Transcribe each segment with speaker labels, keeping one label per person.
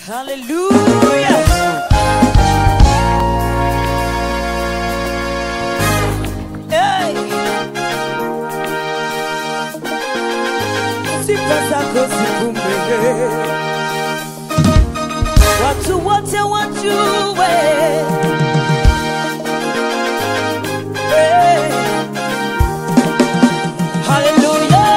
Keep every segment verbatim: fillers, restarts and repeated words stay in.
Speaker 1: Hallelujah. Hey. Sifa zako zivume, watu wote wajue. Hey. Hallelujah.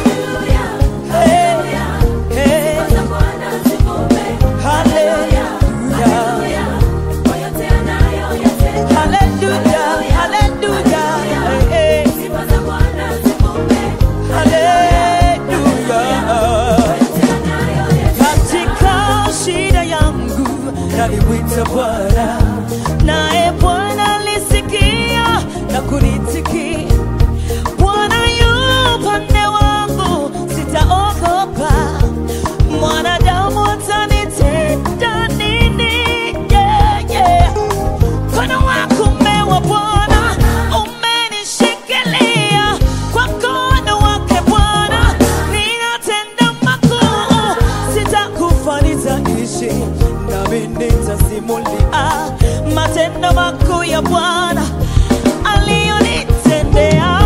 Speaker 1: Naliwita Bwana, nae Bwana alisikia na kunitikia. Bwana yu upande wangu, sitaogopa. Mwanadamu atanitenda nini? Yeah, yeah. Mkono wako umewa Bwana, umenishikilia. Kwa mkono wake Bwana, ninatenda makuu. Sitakufa, nitaishi, nami nitasimulia matendo makuu ya Bwana aliyonitendea.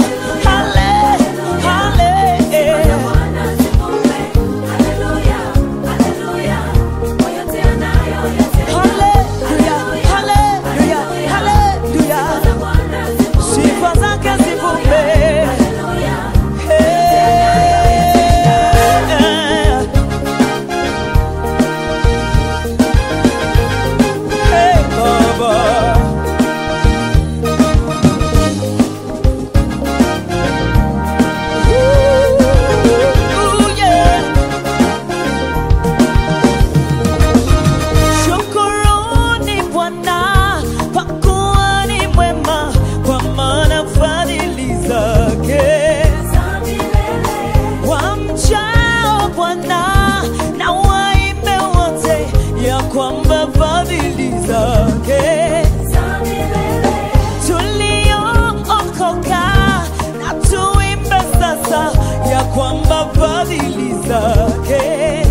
Speaker 1: Kwamba fadhili zake tuliyookoka, na tuimbe sasa ya kwamba fadhili zake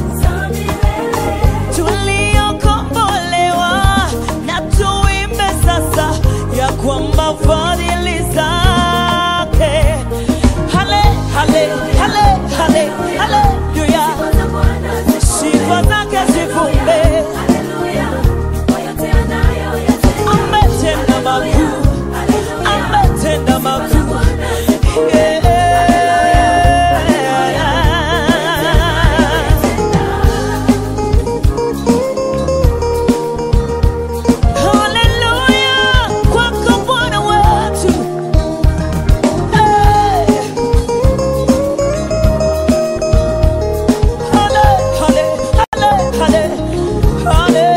Speaker 1: tuliyokombolewa, na tuimbe sasa ya kwamba fadhili zake. Hale hale hale hale haleluya, sifa zake zivume. Ametenda makuu, ametenda makuu, yeah. Hallelujah, kwako Bwana wetu. Hey. Hale, hale, hale, hale, hale.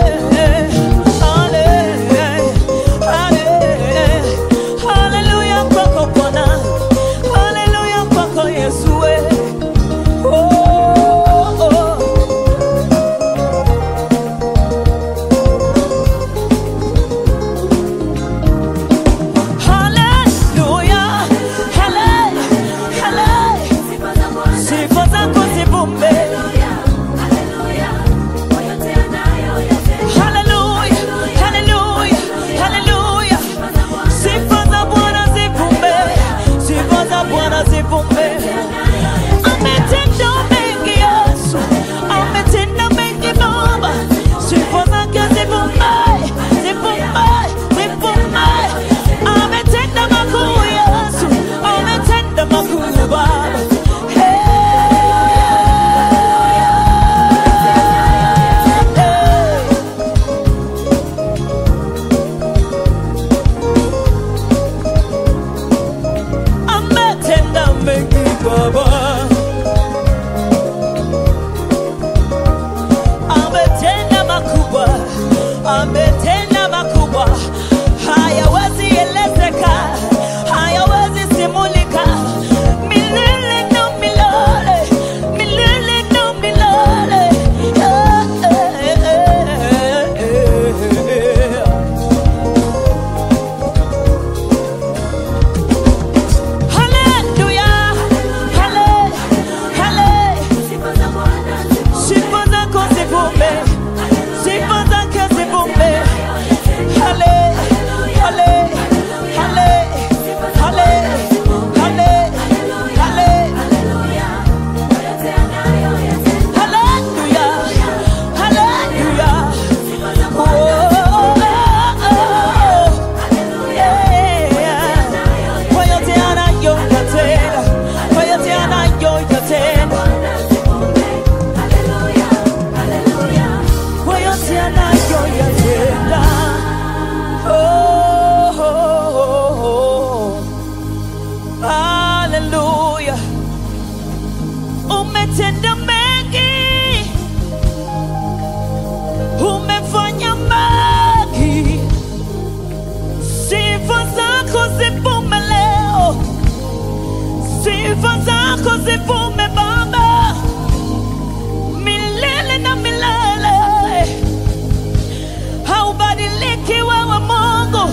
Speaker 1: Ametenda makubwa, hayawezi elezeka, hayawezi simulika. Milele na milele, milele na milele. Hallelujah, hallelujah, hallelujah. Sifa zako zivume. Sifa zako zivume Baba, milele na milele. Haubadiliki wewe Mungu,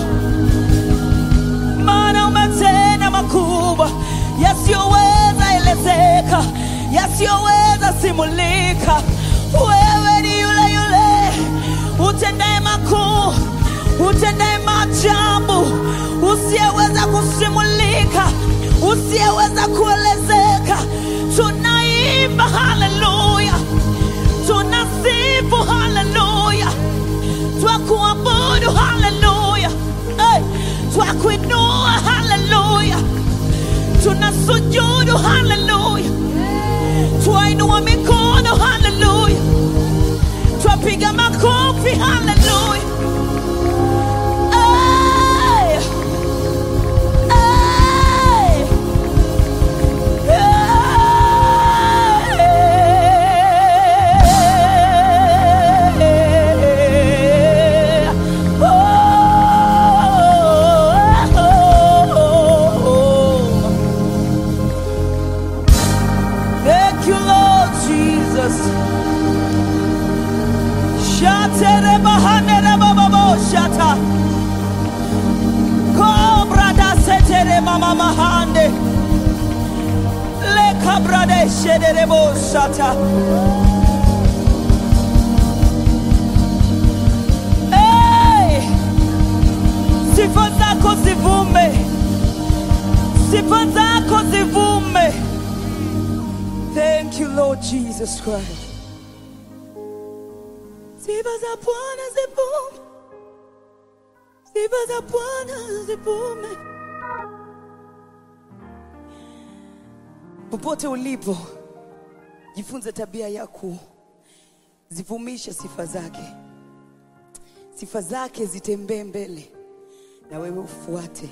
Speaker 1: maana umetenda makubwa yasiyoweza elezeka, yasiyoweza simulika. Wewe ni yule yule utendaye makuu, utendaye maajabu, usiyeweza kusimulika, usiyeweza kuelezeka. Tunaimba haleluya, tunasifu haleluya, twakuabudu haleluya, hey, twakuinua haleluya, tunasujudu haleluya, twainua mikono haleluya, twapiga makofi haleluya. Shatere bahanere baba shata, cobra da setere mama mahande, le cabra de shedere bo shata. Hey, sifa zako zivume, sifa zako zivume. Thank you, Lord Jesus Christ. Sifa za Bwana zivume, sifa za Bwana zivume. Popote ulipo, jifunze tabia ya kuzivumisha sifa zake. Sifa zake zitembee mbele na wewe ufuate.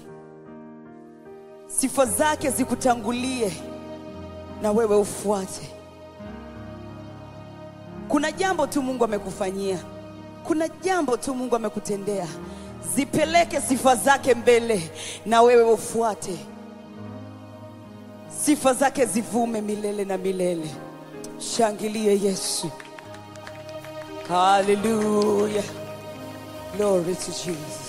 Speaker 1: Sifa zake zikutangulie na wewe ufuate. Kuna jambo tu Mungu amekufanyia, kuna jambo tu Mungu amekutendea. Zipeleke sifa zake mbele na wewe ufuate. Sifa zake zivume milele na milele. Shangilie Yesu. Hallelujah. Glory to Jesus.